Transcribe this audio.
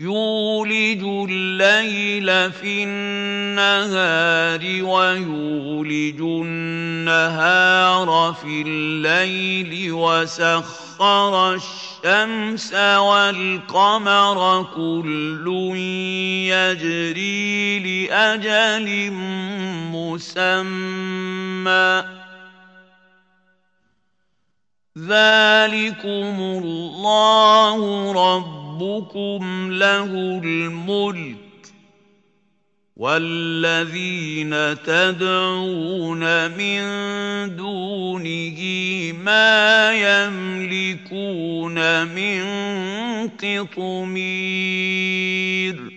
يولج الليل في النهار ويولج النهار في الليل وسخر الشمس والقمر كل يجري لأجل مسمى ذلكم الله ربكم له الملك والذين تدعون من دونه ما يملكون من قطمير